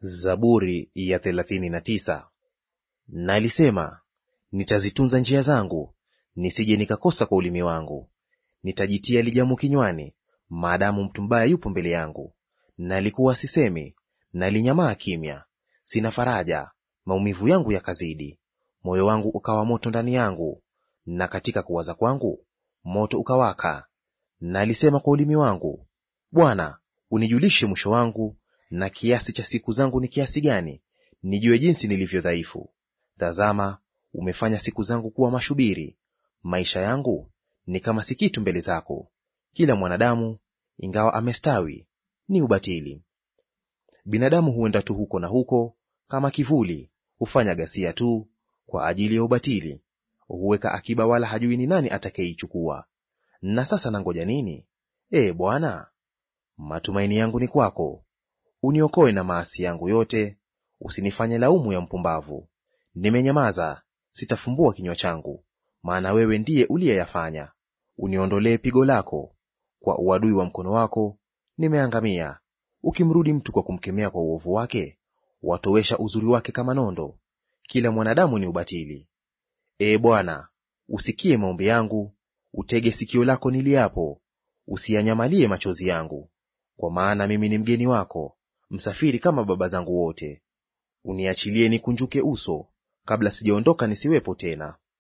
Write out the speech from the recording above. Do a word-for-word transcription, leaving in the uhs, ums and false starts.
Zaburi ya thelathini na tisa. Nalisema, nitazitunza njia zangu, nisije nikakosa kwa ulimi wangu. Nitajitia lijamu kinywani, maadamu mtu mbaya yupo mbele yangu. Nalikuwa sisemi, nalinyamaa kimya. Sina faraja, maumivu yangu yakazidi. Moyo wangu ukawa moto ndani yangu, na katika kuwaza kwangu moto ukawaka. Nalisema kwa ulimi wangu, Bwana, unijulishe mwisho wangu, na kiasi cha siku zangu ni kiasi gani, nijue jinsi nilivyo dhaifu. Tazama, umefanya siku zangu kuwa mashubiri, maisha yangu ni kama si kitu mbele zako. Kila mwanadamu ingawa amestawi ni ubatili. Binadamu huenda tu huko na huko kama kivuli, hufanya ghasia tu kwa ajili ya ubatili. Huweka akiba wala hajui ni nani atakayeichukua. Na sasa nangoja nini? Ee Bwana, matumaini yangu ni kwako. Uniokoe na maasi yangu yote, usinifanye laumu ya mpumbavu. Nimenyamaza, sitafumbua kinywa changu, maana wewe ndiye uliyeyafanya. Uniondolee pigo lako, kwa uadui wa mkono wako nimeangamia. Ukimrudi mtu kwa kumkemea kwa uovu wake, watowesha uzuri wake kama nondo. Kila mwanadamu ni ubatili. Ee Bwana, usikie maombi yangu, utege sikio lako niliapo, usiyanyamalie machozi yangu. Kwa maana mimi ni mgeni wako, msafiri kama baba zangu wote. Uniachilie nikunjuke uso, kabla sijaondoka nisiwepo tena.